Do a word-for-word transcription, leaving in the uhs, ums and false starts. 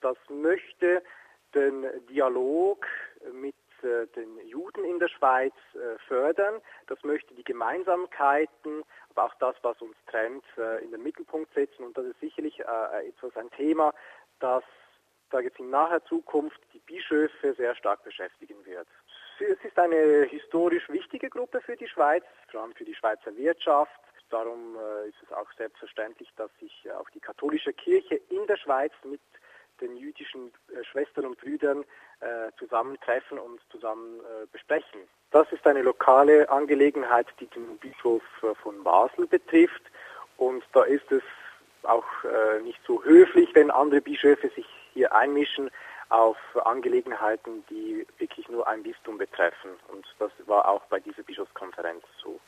Das möchte den Dialog mit den Juden in der Schweiz fördern. Das möchte die Gemeinsamkeiten, aber auch das, was uns trennt, in den Mittelpunkt setzen. Und das ist sicherlich etwas ein Thema, das, sage ich jetzt in naher Zukunft, die Bischöfe sehr stark beschäftigen wird. Es ist eine historisch wichtige Gruppe für die Schweiz, vor allem für die Schweizer Wirtschaft. Darum ist es auch selbstverständlich, dass sich auch die katholische Kirche in der Schweiz mit den jüdischen äh, Schwestern und Brüdern äh, zusammentreffen und zusammen äh, besprechen. Das ist eine lokale Angelegenheit, die den Bischof äh, von Basel betrifft. Und da ist es auch äh, nicht so höflich, wenn andere Bischöfe sich hier einmischen auf Angelegenheiten, die wirklich nur ein Bistum betreffen. Und das war auch bei dieser Bischofskonferenz so.